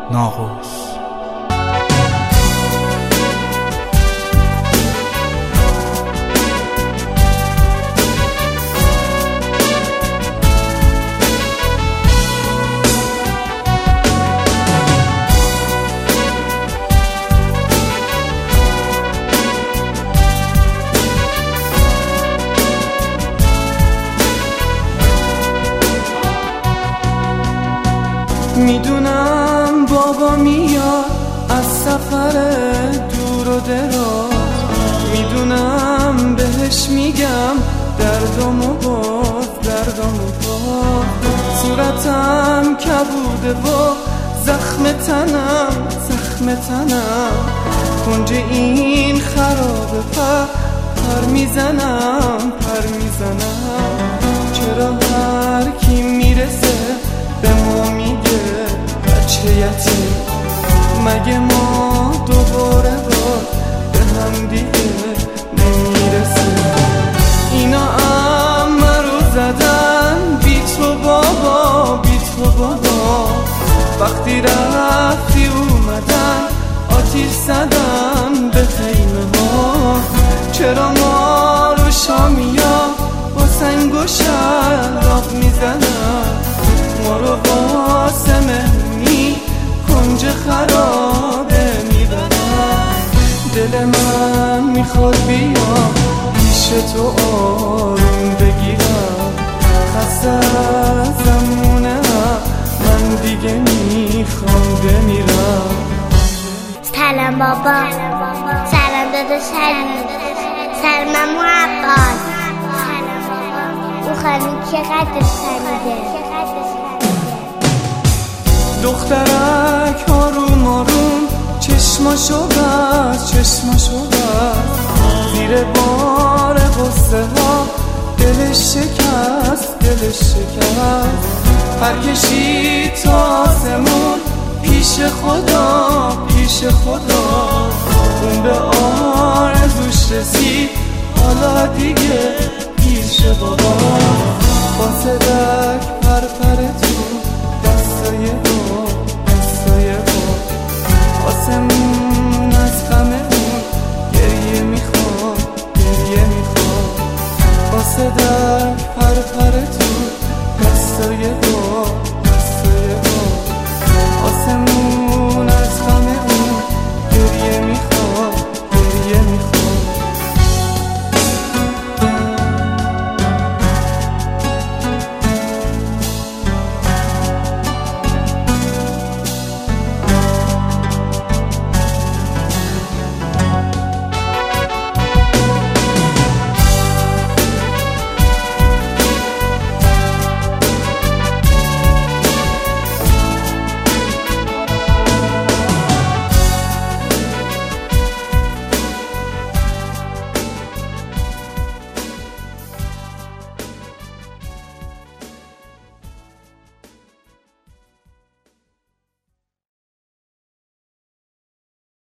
ناقوس. میدونم بابا میاد از سفر دور و دراز، میدونم بهش میگم دردمو باز، دردمو باز. صورتم کبوده و زخم تنم، زخم تنم کنج این خرابه پر میزنم، پر میزنم. چرا هر کی میرسه به ما میگه بچه یتیم؟ مگه ما دوباره به هم دیگه نمیرسیم؟ اینا رو زدن بی تو بابا، بی تو بابا. وقتی رفتی اومدن آتیش زدن به خیمه ها. چرا ما رو شامیا با سنگ و شلاق میزنن؟ ما رو واسه مهمونی کنج خرابه میبرن. دل من میخواد بیام پیش تو آروم بگیرم، خسته از زمونه من دیگه میخوام بمیرم. سلام بابا، سلام داداش علی، سلام عمو عباس، او خانم چقدر سمیده. دخترک آروم آروم چشماشو بست، چشماشو بست. زیر بار غصه ها دلش شکست، دلش شکست. پرکشید تا آسمون پیش خدا، پیش خدا. اون به آرزوش رسید حالا دیگه پیش بابا. با صدک پر تو دستای با، دستای با. آسمون از غمه اون گریه میخواد، گریه میخواد. با صدک پر تو دستای با.